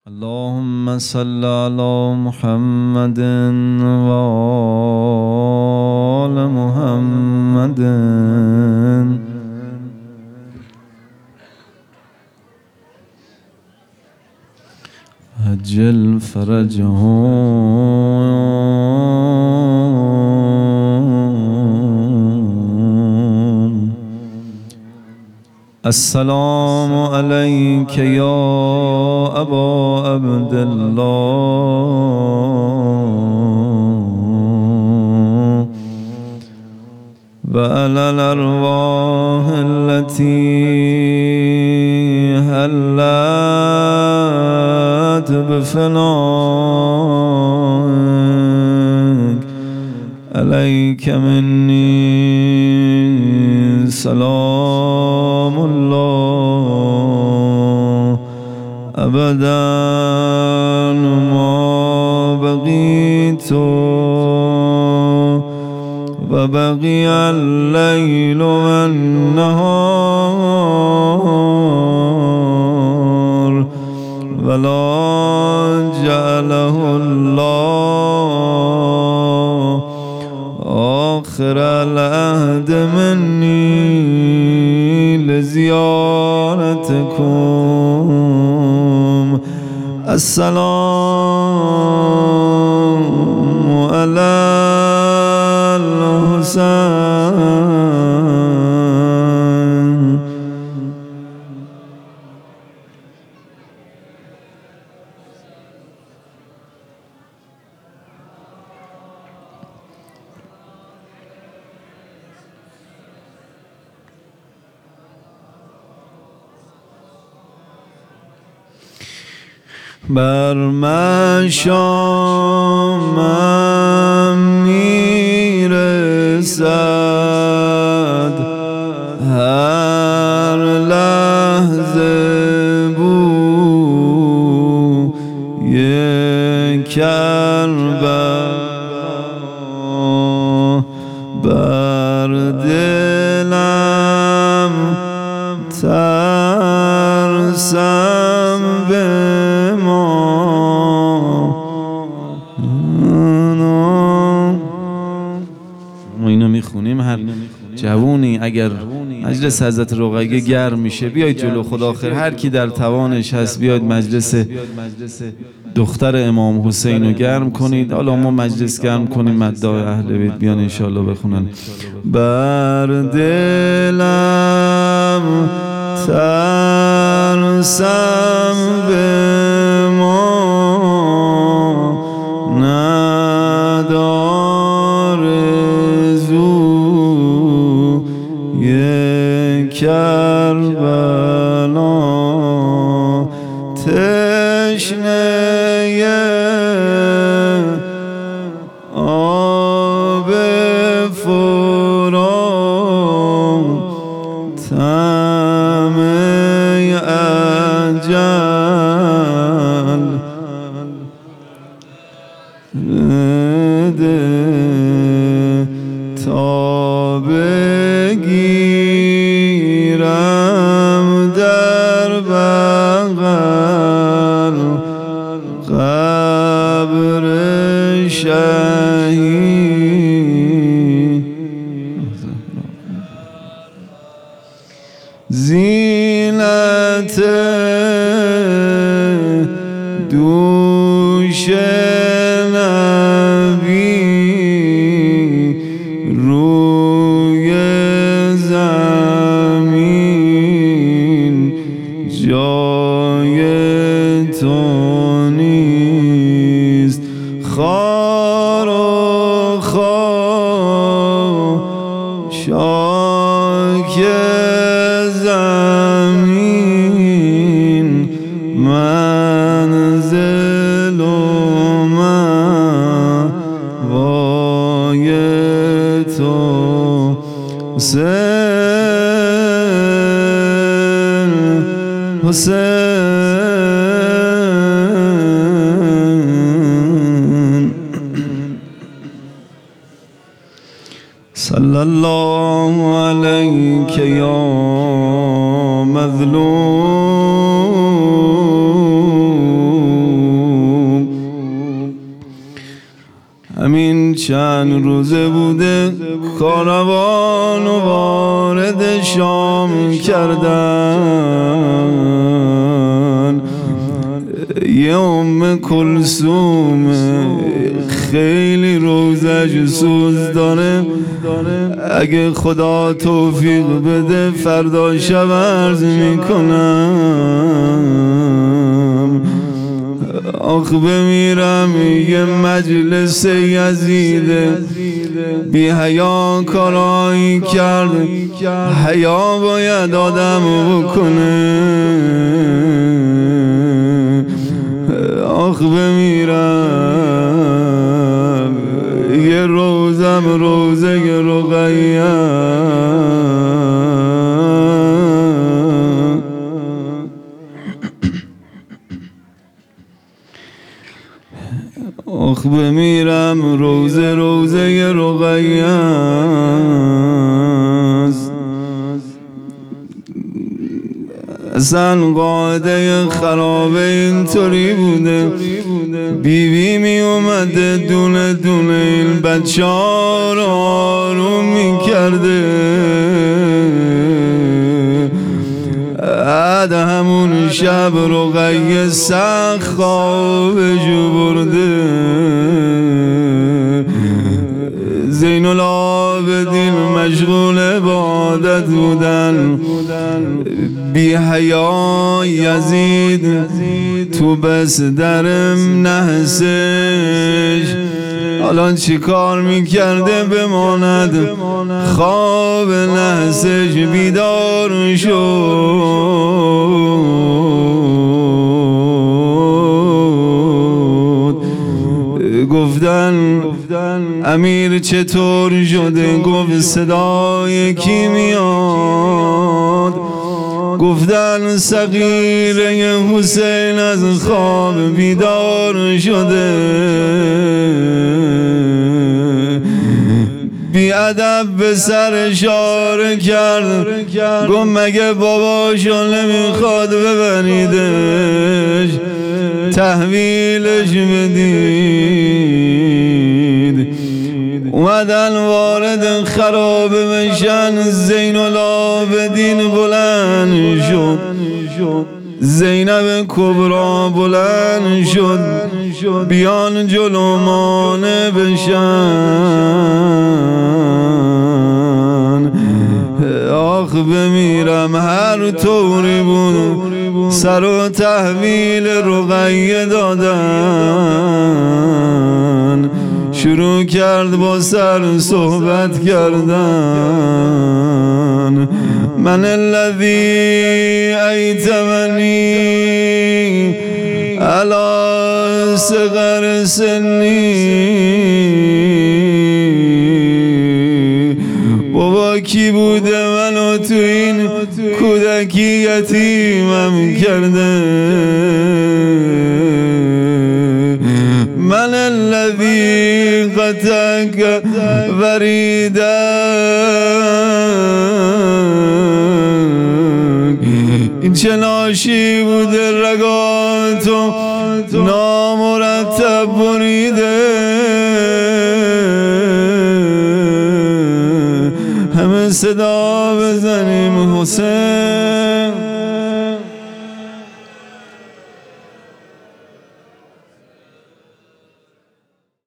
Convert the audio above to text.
اللهم صل على محمد وآل محمد عجل فرجهم. السلام عليك يا أبا عبد الله وعلى الأرواح التي هلت بفنائك. عليك مني سلام الله أبدا ما بقيت وبقي الليل والنهار ولا جعله الله آخر العهد مني لزيارتكم. السلام على الحسين. بر مشامم میرسد هر لحظه بوی کربلا. بر دلم ترسم ما اینو میخونیم. هر جوونی اگر مجلس حضرت رقیه گرم میشه بیاید جلو خدا خیر، هر کی در توانش هست بیاید مجلس دختر امام حسین رو گرم کنید. حالا ما مجلس گرم کنیم، مداح اهل بیت بیان انشاءالله بخونن. بر دلم ترسم به ما کربلا. تشنه آب فرات طمع اجل رده تا بگیرم در بغل قبر شهید. زینت دوش نبی روی زمین جای تو نیست. خار و خاشاک زمین منزل و موای تو. حسین حسین صلی الله علیک یا مظلوم. روشن روزه بوده، کاروان و وارد شام کردن. یه ام کلثوم خیلی روزش سوز داره، اگه خدا توفیق بده فردا شب عرض میکنم. آخ بمیرم یه مجلس یزیده بی حیا کارایی کرد، حیا باید آدم بکنه. آخ بمیرم یه روزم روزه رقیه، آخ بمیرم روزه رقیه است. اصلا قاعده خرابه اینطوری بوده، بیوی می اومده دونه دونه این بچه ها رو آروم می کرده، بعد همون شب رقیه سخت خوابشو برده. زین العابدین مشغول عبادت بودن، بی حیا یزید تو بس درم نحسش. الان چی کار میکرده بماند، خواب نحسش بیدار شد. گفتن امیر چطور شده؟ گفت صدای کی میاد؟ گفتن صغیره حسین از خواب بیدار شده. بی ادب به سر اشاره کرد، گفت مگه باباشو نمیخواد ببریدش تحویلش بدید؟ اومدن وارد خرابه بشن، زین العابدین بلند شد، زینب کبرا بلند شد، بیان جلو مانع بشن. آخ بمیرم هر طوری بود سر و تحویل رقیه دادن. شروع کرد با سر صحبت کردن. من الذی ایتمنی علی صغر سنی، بابا کی بوده منو تو این کودکی یتیمم کرده؟ من الذی قطعک وریدک، این چه ناشی بوده رگاتو نامرتب بریده. همه صدا بزنیم حسین.